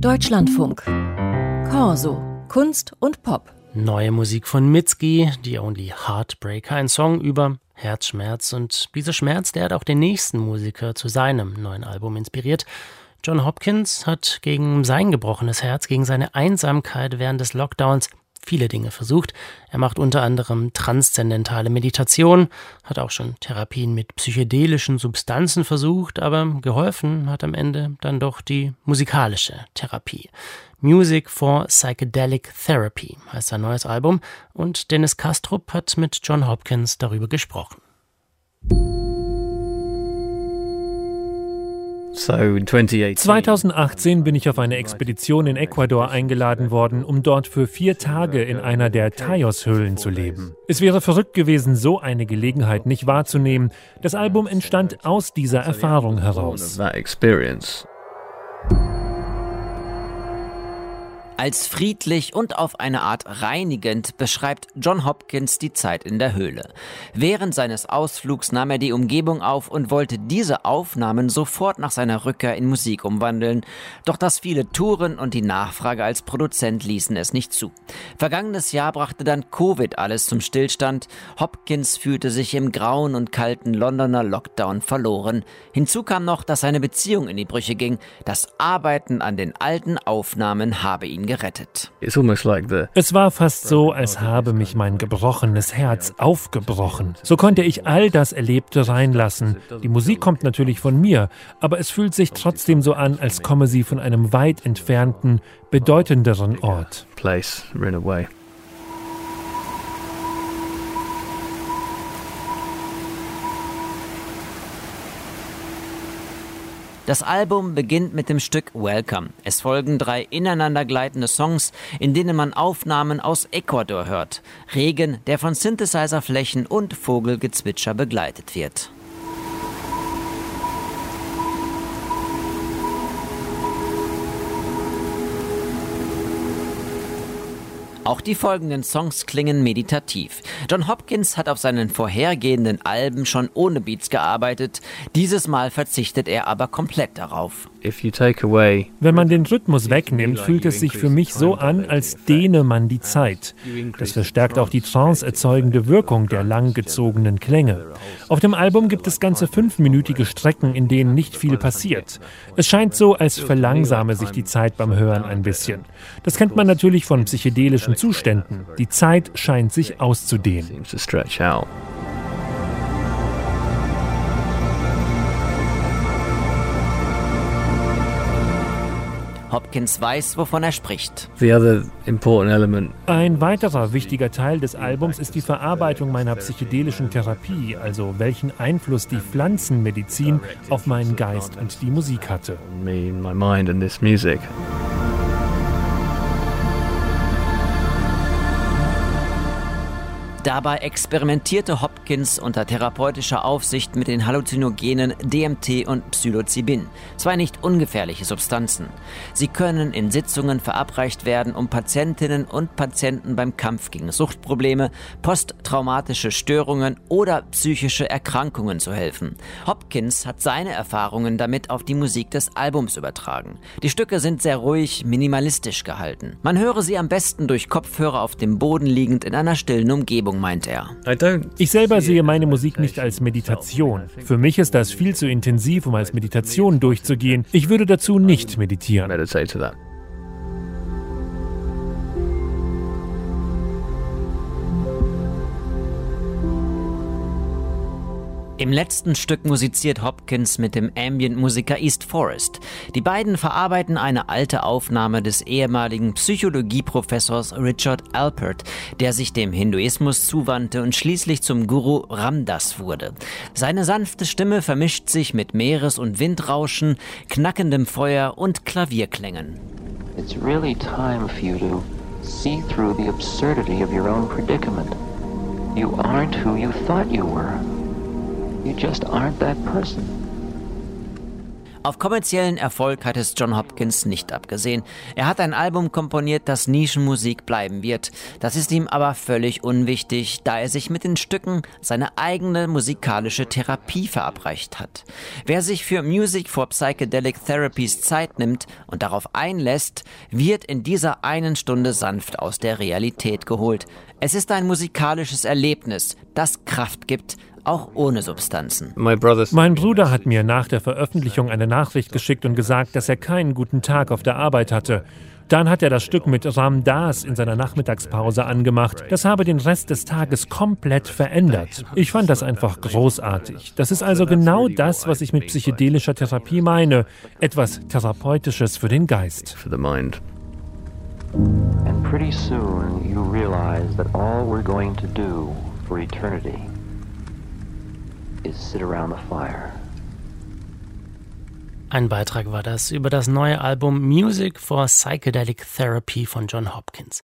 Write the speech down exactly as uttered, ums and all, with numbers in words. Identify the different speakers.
Speaker 1: Deutschlandfunk. Corso. Kunst und Pop.
Speaker 2: Neue Musik von Mitski, The Only Heartbreaker, ein Song über Herzschmerz. Und dieser Schmerz, der hat auch den nächsten Musiker zu seinem neuen Album inspiriert. Jon Hopkins hat gegen sein gebrochenes Herz, gegen seine Einsamkeit während des Lockdowns viele Dinge versucht. Er macht unter anderem transzendentale Meditation, hat auch schon Therapien mit psychedelischen Substanzen versucht, aber geholfen hat am Ende dann doch die musikalische Therapie. Music for Psychedelic Therapy heißt sein neues Album und Dennis Kastrup hat mit Jon Hopkins darüber gesprochen.
Speaker 3: zweitausendachtzehn bin ich auf eine Expedition in Ecuador eingeladen worden, um dort für vier Tage in einer der Tayos-Höhlen zu leben. Es wäre verrückt gewesen, so eine Gelegenheit nicht wahrzunehmen. Das Album entstand aus dieser Erfahrung heraus.
Speaker 4: Als friedlich und auf eine Art reinigend beschreibt Jon Hopkins die Zeit in der Höhle. Während seines Ausflugs nahm er die Umgebung auf und wollte diese Aufnahmen sofort nach seiner Rückkehr in Musik umwandeln. Doch das viele Touren und die Nachfrage als Produzent ließen es nicht zu. Vergangenes Jahr brachte dann Covid alles zum Stillstand. Hopkins fühlte sich im grauen und kalten Londoner Lockdown verloren. Hinzu kam noch, dass seine Beziehung in die Brüche ging. Das Arbeiten an den alten Aufnahmen habe ihn gerettet.
Speaker 3: Es war fast so, als habe mich mein gebrochenes Herz aufgebrochen. So konnte ich all das Erlebte reinlassen. Die Musik kommt natürlich von mir, aber es fühlt sich trotzdem so an, als komme sie von einem weit entfernten, bedeutenderen Ort.
Speaker 4: Das Album beginnt mit dem Stück Welcome. Es folgen drei ineinandergleitende Songs, in denen man Aufnahmen aus Ecuador hört. Regen, der von Synthesizerflächen und Vogelgezwitscher begleitet wird. Auch die folgenden Songs klingen meditativ. Jon Hopkins hat auf seinen vorhergehenden Alben schon ohne Beats gearbeitet. Dieses Mal verzichtet er aber komplett darauf.
Speaker 3: Wenn man den Rhythmus wegnimmt, fühlt es sich für mich so an, als dehne man die Zeit. Das verstärkt auch die trance-erzeugende Wirkung der langgezogenen Klänge. Auf dem Album gibt es ganze fünfminütige Strecken, in denen nicht viel passiert. Es scheint so, als verlangsame sich die Zeit beim Hören ein bisschen. Das kennt man natürlich von psychedelischen Zuständen. Die Zeit scheint sich auszudehnen.
Speaker 4: Hopkins weiß, wovon er spricht.
Speaker 3: Ein weiterer wichtiger Teil des Albums ist die Verarbeitung meiner psychedelischen Therapie, also welchen Einfluss die Pflanzenmedizin auf meinen Geist und die Musik hatte.
Speaker 4: Dabei experimentierte Hopkins unter therapeutischer Aufsicht mit den Halluzinogenen D M T und Psilocybin, zwei nicht ungefährliche Substanzen. Sie können in Sitzungen verabreicht werden, um Patientinnen und Patienten beim Kampf gegen Suchtprobleme, posttraumatische Störungen oder psychische Erkrankungen zu helfen. Hopkins hat seine Erfahrungen damit auf die Musik des Albums übertragen. Die Stücke sind sehr ruhig, minimalistisch gehalten. Man höre sie am besten durch Kopfhörer auf dem Boden liegend in einer stillen Umgebung, meint er.
Speaker 3: Ich selber sehe meine Musik nicht als Meditation. Für mich ist das viel zu intensiv, um als Meditation durchzugehen. Ich würde dazu nicht meditieren.
Speaker 4: Im letzten Stück musiziert Hopkins mit dem Ambient-Musiker East Forest. Die beiden verarbeiten eine alte Aufnahme des ehemaligen Psychologieprofessors Richard Alpert, der sich dem Hinduismus zuwandte und schließlich zum Guru Ram Dass wurde. Seine sanfte Stimme vermischt sich mit Meeres- und Windrauschen, knackendem Feuer und Klavierklängen.
Speaker 5: It's really time for you to see through the absurdity of your own predicament. You aren't who you thought you were. You just aren't that person.
Speaker 4: Auf kommerziellen Erfolg hat es John Hopkins nicht abgesehen. Er hat ein Album komponiert, das Nischenmusik bleiben wird. Das ist ihm aber völlig unwichtig, da er sich mit den Stücken seine eigene musikalische Therapie verabreicht hat. Wer sich für Music for Psychedelic Therapies Zeit nimmt und darauf einlässt, wird in dieser einen Stunde sanft aus der Realität geholt. Es ist ein musikalisches Erlebnis, das Kraft gibt, auch ohne Substanzen.
Speaker 3: Mein Bruder hat mir nach der Veröffentlichung eine Nachricht geschickt und gesagt, dass er keinen guten Tag auf der Arbeit hatte. Dann hat er das Stück mit Ram Dass in seiner Nachmittagspause angemacht. Das habe den Rest des Tages komplett verändert. Ich fand das einfach großartig. Das ist also genau das, was ich mit psychedelischer Therapie meine. Etwas Therapeutisches für den Geist.
Speaker 5: And pretty soon you realize that all we're going to do for eternity is sit around the fire.
Speaker 2: Ein Beitrag war das über das neue Album Music for Psychedelic Therapy von John Hopkins.